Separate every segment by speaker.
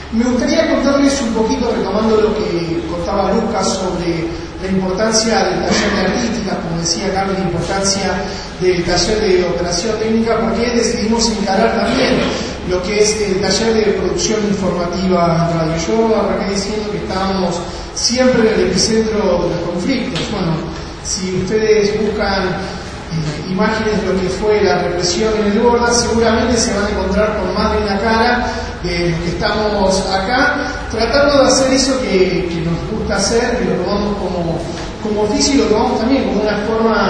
Speaker 1: Me gustaría contarles un poquito, retomando lo que contaba Lucas sobre la importancia del taller de artística, como decía Carlos, la importancia del taller de operación técnica, porque decidimos encarar también lo que es el taller de producción informativa en radio. Yo arranqué diciendo que estábamos siempre en el epicentro de los conflictos. Bueno, si ustedes buscan imágenes de lo que fue la represión en el Borda, seguramente se van a encontrar con más de una cara de los que estamos acá, tratando de hacer eso que nos gusta hacer, que lo tomamos como oficio y lo tomamos también como una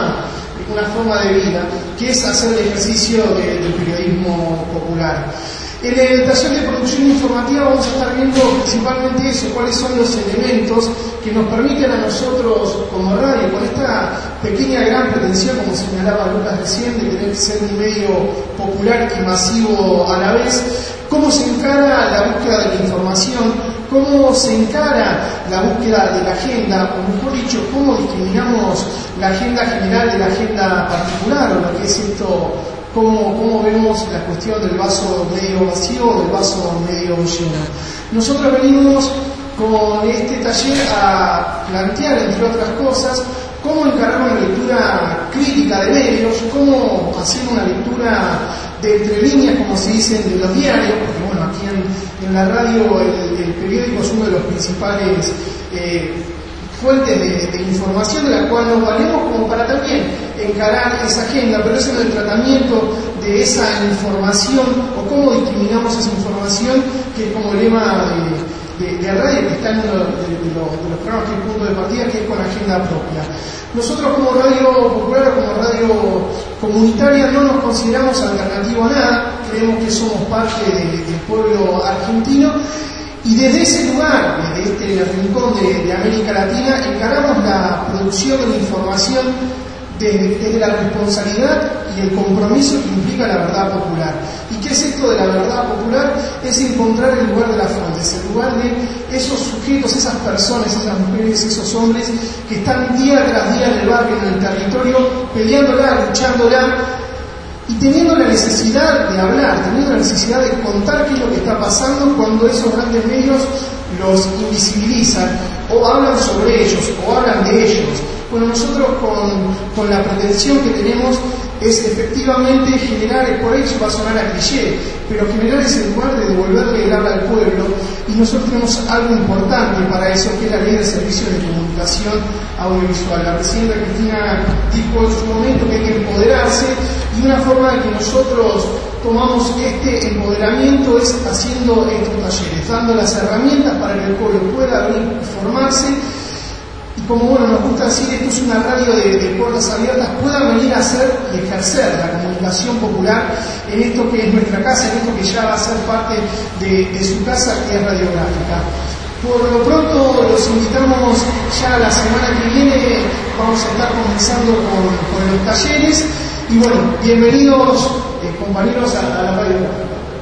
Speaker 1: forma de vida, que es hacer el ejercicio del periodismo popular. En el taller de producción informativa vamos a estar viendo principalmente eso, cuáles son los elementos que nos permiten a nosotros como radio, con esta pequeña gran pretensión, como señalaba Lucas recién, de tener que ser un medio popular y masivo a la vez, cómo se encara la búsqueda de la información, cómo se encara la búsqueda de la agenda, o mejor dicho, cómo discriminamos la agenda general de la agenda particular, o lo que es esto. Cómo vemos la cuestión del vaso medio vacío o del vaso medio lleno. Nosotros venimos con este taller a plantear, entre otras cosas, cómo encarar una lectura crítica de medios, cómo hacer una lectura de entre líneas, como se dicen, de los diarios, porque bueno, aquí en la radio el periódico es uno de los principales fuentes de información de la cual nos valemos como para también encarar esa agenda, pero eso en el tratamiento de esa información o cómo discriminamos esa información, que es como el lema de radio, que está en uno de los programas que es punto de partida, que es con agenda propia. Nosotros como radio popular, como radio comunitaria, no nos consideramos alternativo a nada, creemos que somos parte del pueblo argentino. Y desde ese lugar, desde este rincón de América Latina, encaramos la producción de la información desde la responsabilidad y el compromiso que implica la verdad popular. ¿Y qué es esto de la verdad popular? Es encontrar el lugar de las fuentes, el lugar de esos sujetos, esas personas, esas mujeres, esos hombres que están día tras día en el barrio, en el territorio, peleándola, luchándola, y teniendo la necesidad de hablar, teniendo la necesidad de contar qué es lo que está pasando cuando esos grandes medios los invisibilizan, o hablan sobre ellos, o hablan de ellos. Bueno, nosotros con la pretensión que tenemos es efectivamente generar, por ahí eso va a sonar a cliché, pero generar ese lugar de devolverle el habla al pueblo, y nosotros tenemos algo importante para eso, que es la ley de servicios de comunicación audiovisual. La presidenta Cristina dijo en su momento que hay que empoderarse, y una forma de que nosotros tomamos este empoderamiento es haciendo estos talleres, dando las herramientas para que el pueblo pueda venir y formarse. Y como bueno, nos gusta decir, esto es una radio de puertas abiertas, puedan venir a hacer y ejercer la comunicación popular en esto que es nuestra casa, en esto que ya va a ser parte de su casa, que es radiográfica. Por lo pronto los invitamos ya la semana que viene, vamos a estar comenzando con los talleres, y bueno, bienvenidos compañeros a la radiográfica.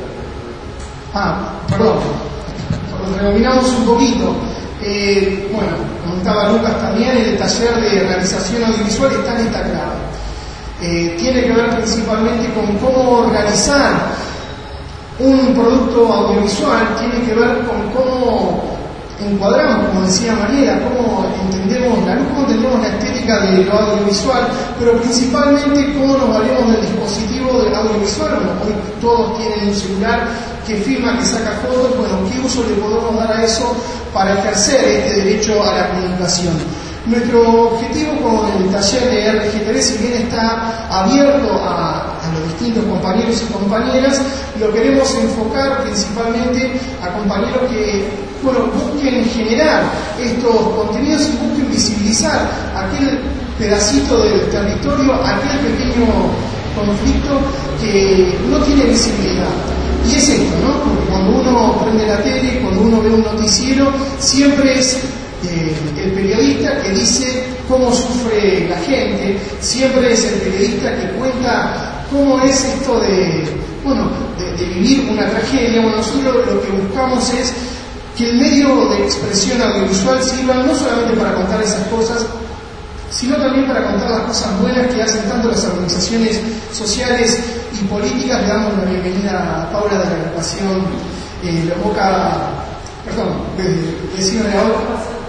Speaker 1: Perdón, rebominamos un poquito. Bueno, comentaba Lucas también, el taller de realización audiovisual está en esta clave. Tiene que ver principalmente con cómo organizar un producto audiovisual, tiene que ver con cómo encuadramos, como decía Mariela, cómo entendemos la luz, cómo entendemos la estética de lo audiovisual, pero principalmente cómo nos valemos del dispositivo del audiovisual. Bueno, hoy todos tienen un celular que filma, que saca fotos. Bueno, ¿qué uso le podemos dar a eso para ejercer este derecho a la comunicación? Nuestro objetivo con el taller de RGTV, si bien está abierto a los distintos compañeros y compañeras, lo queremos enfocar principalmente a compañeros que busquen generar estos contenidos y busquen visibilizar aquel pedacito del territorio, aquel pequeño conflicto que no tiene visibilidad. Y es esto, ¿no? Porque cuando uno prende la tele, cuando uno ve un noticiero, siempre es el periodista que dice cómo sufre la gente, siempre es el periodista que cuenta cómo es esto de vivir una tragedia. Bueno, nosotros lo que buscamos es que el medio de expresión audiovisual sirva no solamente para contar esas cosas, sino también para contar las cosas buenas que hacen tanto las organizaciones sociales y políticas. Le damos la bienvenida a Paula de la agrupación Boca vecino de ahora,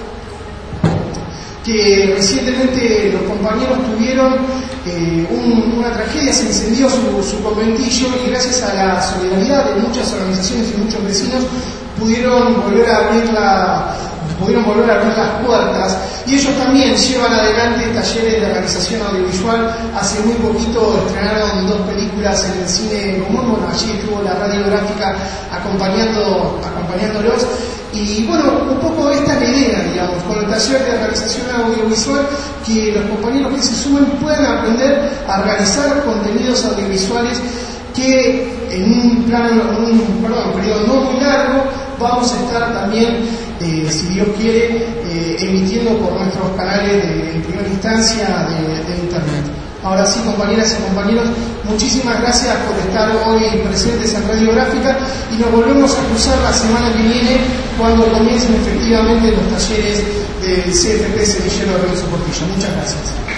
Speaker 1: que recientemente los compañeros tuvieron una tragedia, se incendió su conventillo y gracias a la solidaridad de muchas organizaciones y muchos vecinos pudieron volver a abrir las puertas, y ellos también llevan adelante talleres de realización audiovisual. Hace muy poquito estrenaron 2 películas en el cine común. Bueno, allí estuvo la radiográfica acompañándolos, y bueno, un poco esta es la idea, digamos, con el taller de realización audiovisual, que los compañeros que se sumen puedan aprender a realizar contenidos audiovisuales que en un periodo no muy largo vamos a estar también, si Dios quiere, emitiendo por nuestros canales en primera instancia de Internet. Ahora sí, compañeras y compañeros, muchísimas gracias por estar hoy presentes en Radiográfica, y nos volvemos a cruzar la semana que viene cuando comiencen efectivamente los talleres del CFP Semillero de Lorenzo Portillo. Muchas gracias.